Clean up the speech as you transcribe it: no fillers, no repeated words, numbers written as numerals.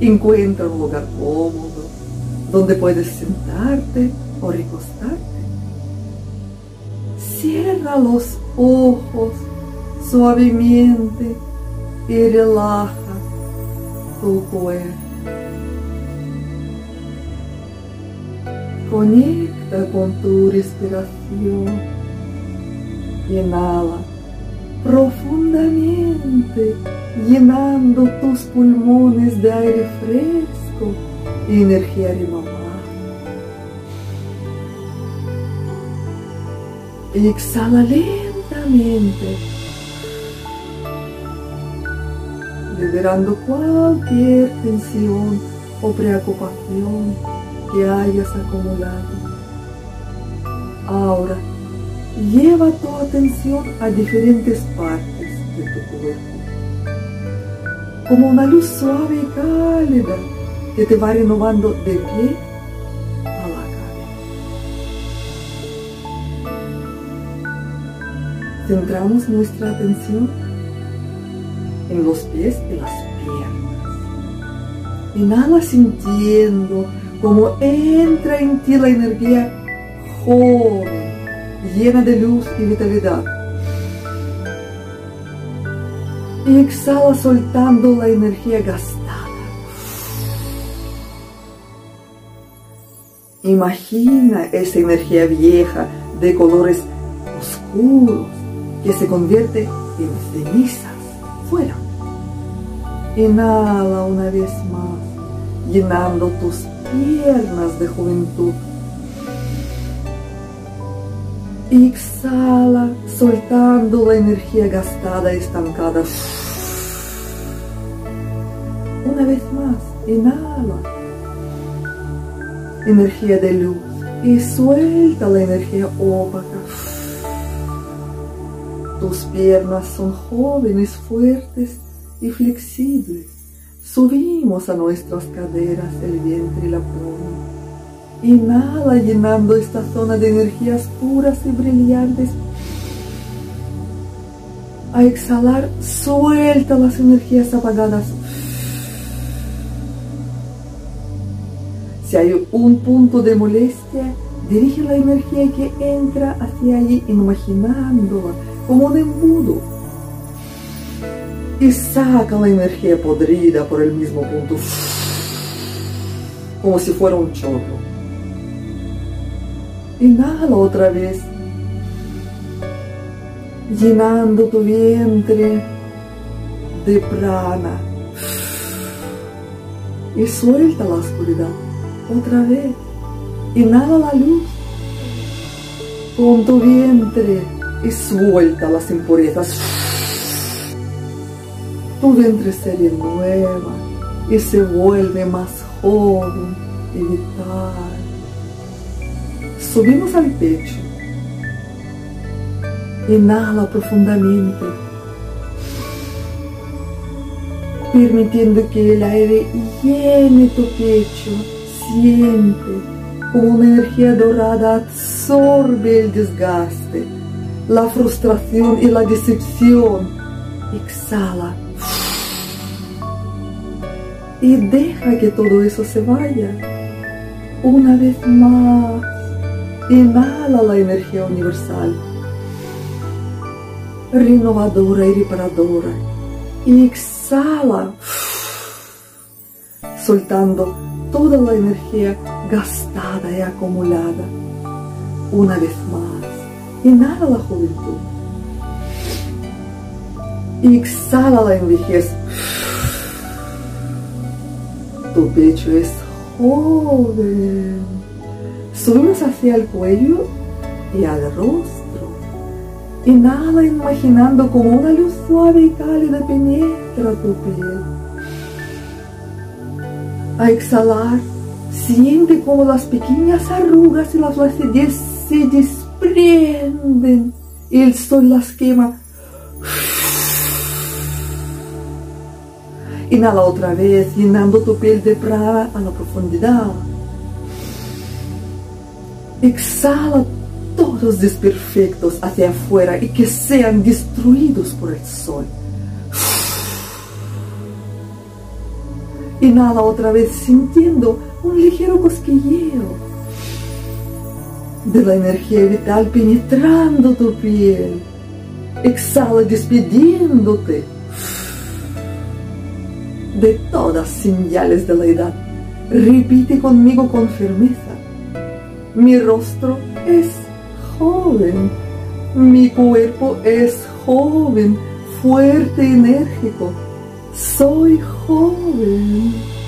Encuentra un lugar cómodo donde puedes sentarte o recostarte. Cierra los ojos suavemente y relaja tu cuerpo. Conecta con tu respiración. Inhala profundamente, llenando tus pulmones de aire fresco y energía renovada. Exhala lentamente, liberando cualquier tensión o preocupación que hayas acumulado. Ahora, lleva tu atención a diferentes partes de tu cuerpo, como una luz suave y cálida que te va renovando de pie a la cabeza. Centramos nuestra atención en los pies y las piernas. Inhala sintiendo como entra en ti la energía joven, llena de luz y vitalidad. Y exhala soltando la energía gastada. Imagina esa energía vieja de colores oscuros que se convierte en cenizas. Fuera. Inhala una vez más, llenando tus piernas de juventud. Exhala, soltando la energía gastada y estancada. Una vez más, inhala. Energía de luz. Y suelta la energía opaca. Tus piernas son jóvenes, fuertes y flexibles. Subimos a nuestras caderas, el vientre y la abdomen. Inhala llenando esta zona de energías puras y brillantes. A exhalar, suelta las energías apagadas. Si hay un punto de molestia, dirige la energía que entra hacia allí, imaginándola como un embudo. Y saca la energía podrida por el mismo punto, como si fuera un chorro. Inhala otra vez, llenando tu vientre de prana. Y suelta la oscuridad. Otra vez, inhala la luz con tu vientre y suelta las impurezas. Tu vientre se renueva y se vuelve más joven y vital. Subimos al pecho. Inhala profundamente, permitiendo que el aire llene tu pecho. Siente como una energía dorada absorbe el desgaste, la frustración y la decepción. Exhala y deja que todo eso se vaya. Una vez más, inhala la energía universal, renovadora y reparadora, y exhala, soltando toda la energía gastada y acumulada. Una vez más, inhala la juventud y exhala la vejez. Tu pecho es joven. Subimos hacia el cuello y al rostro. Inhala imaginando como una luz suave y cálida penetra tu piel. A exhalar, siente como las pequeñas arrugas y la flacidez se desprenden y el sol las quema. Inhala otra vez, llenando tu piel de prana a la profundidad. Exhala todos los desperfectos hacia afuera y que sean destruidos por el sol. Inhala otra vez sintiendo un ligero cosquilleo de la energía vital penetrando tu piel. Exhala despidiéndote de todas señales de la edad. Repite conmigo con firmeza. Mi rostro es joven, mi cuerpo es joven, fuerte y enérgico. Soy joven.